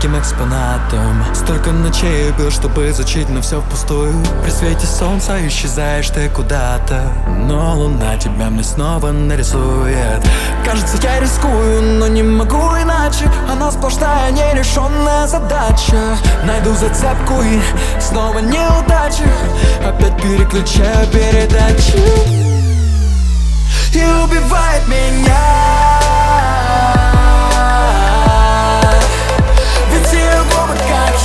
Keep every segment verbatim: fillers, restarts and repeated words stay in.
редким экспонатом. Столько ночей бил, чтобы изучить, но все впустую. При свете солнца исчезаешь ты куда-то, но луна тебя мне снова нарисует. Кажется, я рискую, но не могу иначе. Она сплошная нерешенная задача. Найду зацепку и снова неудача. Опять переключаю передачу и убивает меня. Ведь ее губы как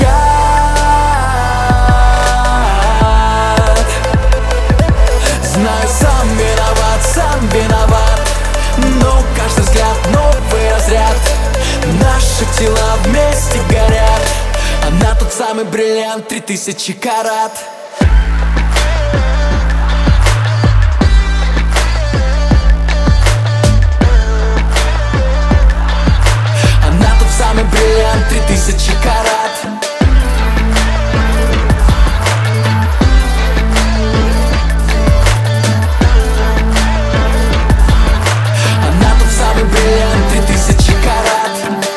яд. Знаю, сам виноват, сам виноват, но каждый взгляд новый разряд. Наши тела вместе горят. Она тот самый бриллиант, три тысячи карат. Самый бриллиант, три тысячи карат. Она тот самый бриллиант, три тысячи карат.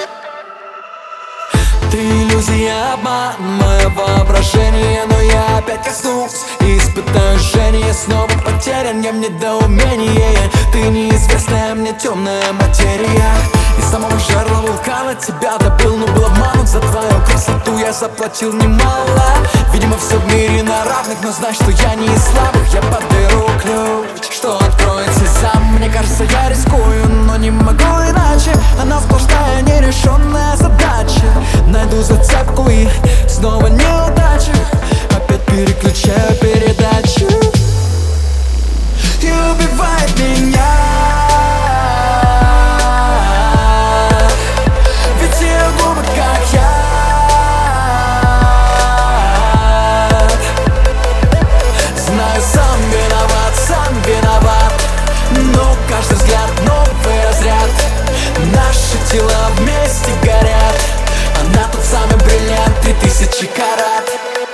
Ты иллюзия, обман, мое воображение, но я опять коснусь и испытаю жжение. Снова потерян я в недоумении. Ты неизвестная мне темная материя. Из самого жерла вулкана тебя добыл, но был обманут. За твою красоту я заплатил немало. Видимо, все в мире на равных, но знай, что я не из слабых. Я подберу ключ, что откроется сам. Мне кажется, я рискую, но не могу иначе. Она сплошная нерешенная задача. Найду зацепку и снова неудача. Опять переключаю передачу и убивает меня. Каждый взгляд новый разряд. Наши тела вместе горят. Она тот самый бриллиант, три тысячи карат.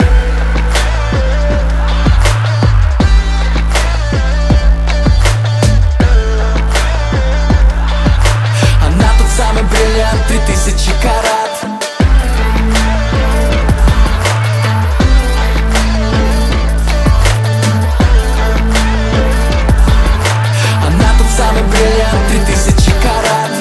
Она тот самый бриллиант, три тысячи карат. Самый бриллиант, три тысячи карат.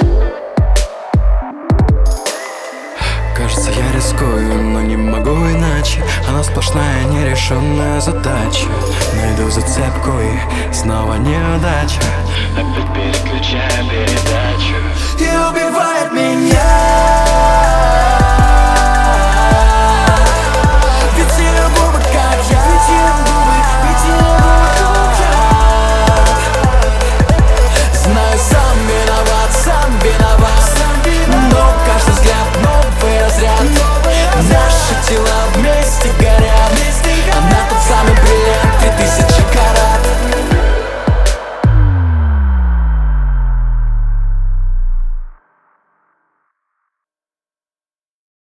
Кажется, я рискую, но не могу иначе. Она сплошная нерешенная задача. Найду зацепку и снова неудача. Опять переключаю передачу